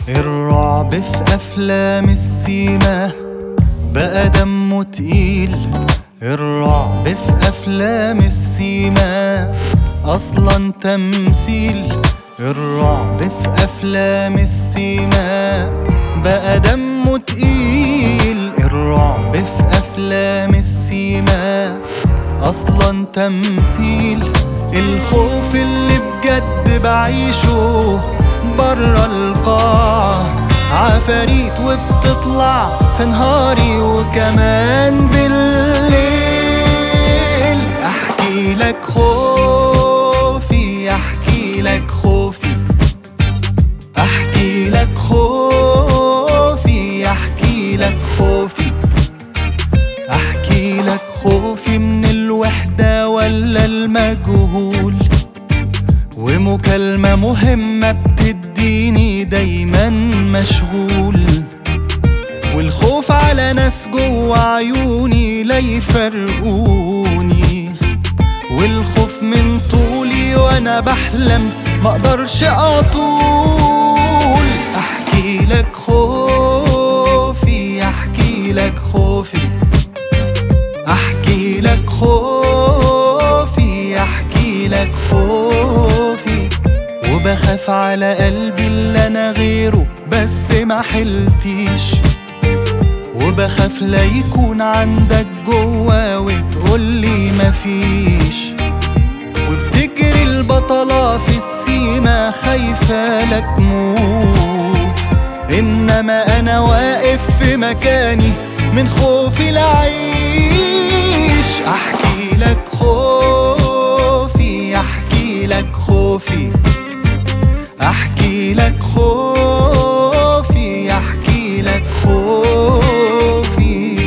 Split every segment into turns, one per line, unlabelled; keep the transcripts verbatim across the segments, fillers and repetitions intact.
الرعب في أفلام السينما بقى دمه تقيل. الرعب في أفلام السينما أصلا تمثيل. الرعب في أفلام السينما بقى دمه تقيل. الرعب في أفلام السينما أصلا تمثيل. الخوف اللي بجد بعيشه برا القاعة عفاريت وبتطلع في نهاري وكمان بالليل. احكي لك خوفي، احكي لك خوفي، احكي لك خوفي، احكي لك خوفي، احكي لك خوفي من الوحدة ولا المجهول، ومكالمة مهمة بتديني دايما مشغول، والخوف على ناس جوا عيوني لا يفرقوني، والخوف من طولي وانا بحلم مقدرش اطول. احكي لك خوفي، احكي لك خوفي، احكي لك خوفي، احكي لك خوفي. وبخاف على قلبي اللي انا غيره بس ما حلتيش، وبخاف لا يكون عندك جوا وتقولي مفيش، وبتجري البطلة في السيما خايفة لا تموت، انما انا واقف في مكاني من خوفي لعيش. احكي لك خوفي، احكي لك خوفي، احكي لك خوفي، احكي لك خوفي.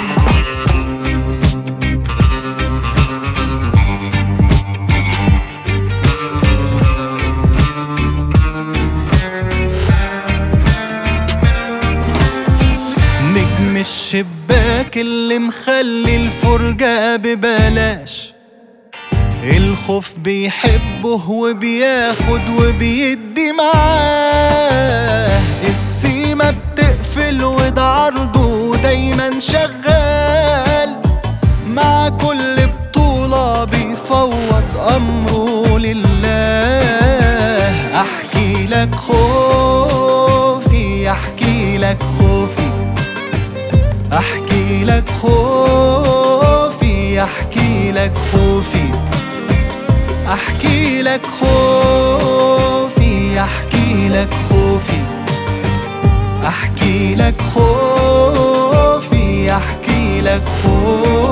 نجم الشباك اللي مخلي الفرجة ببلاش، الخوف بيحبه وبياخد وبيدي معاه، السيما بتقفل وده عرضه دايما شغال، مع كل بطولة بيفوض أمره لله. أحكي لك خوفي، أحكي لك خوفي، أحكي لك خوفي، أحكي لك خوفي، احكي لك خوفي، احكي لك خوفي، احكي لك خوفي، احكي لك خوفي.